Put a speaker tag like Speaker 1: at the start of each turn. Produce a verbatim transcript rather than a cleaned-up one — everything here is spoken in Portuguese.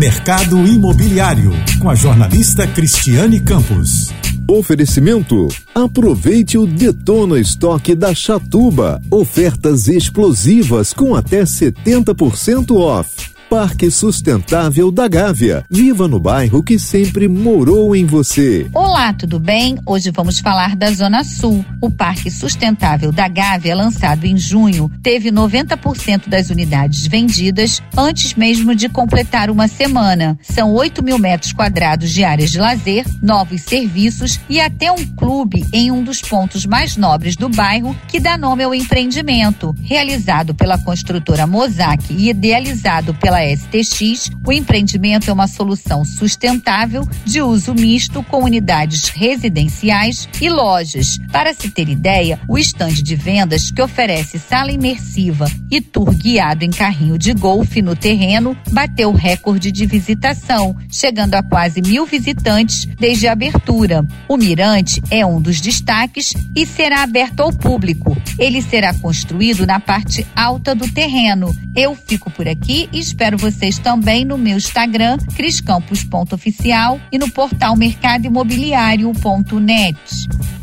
Speaker 1: Mercado Imobiliário, com a jornalista Cristiane Campos.
Speaker 2: Oferecimento: aproveite o Detona Estoque da Chatuba. Ofertas explosivas com até setenta por cento off. Parque Sustentável da Gávea. Viva no bairro que sempre morou em você.
Speaker 3: Olá, tudo bem? Hoje vamos falar da Zona Sul. O Parque Sustentável da Gávea, lançado em junho, teve noventa por cento das unidades vendidas antes mesmo de completar uma semana. São oito mil metros quadrados de áreas de lazer, novos serviços e até um clube em um dos pontos mais nobres do bairro, que dá nome ao empreendimento. Realizado pela construtora Mosaic e idealizado pela S T X, o empreendimento é uma solução sustentável de uso misto com unidades residenciais e lojas. Para se ter ideia, o estande de vendas, que oferece sala imersiva e tour guiado em carrinho de golfe no terreno, bateu o recorde de visitação, chegando a quase mil visitantes desde a abertura. O mirante é um dos destaques e será aberto ao público. Ele será construído na parte alta do terreno. Eu fico por aqui e espero vocês também no meu Instagram, criscampos ponto oficial, e no portal mercado imobiliário ponto net.